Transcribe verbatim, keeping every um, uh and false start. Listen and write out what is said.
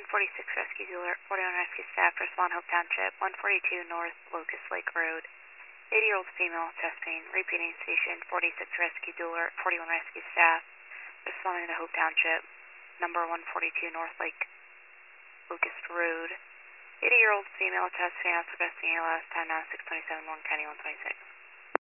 forty-six Rescue Alert, forty-one Rescue Staff, respond Hope Township, one forty-two North Locust Lake Road. eighty-year-old female, chest pain, repeating station, forty-six Rescue Alert, forty-one Rescue Staff, responding to Hope Township, number one forty-two North Lake Locust Road. eighty-year-old female, chest pain, after besting A L S, time now six twenty-seven, Warren County one twenty-six.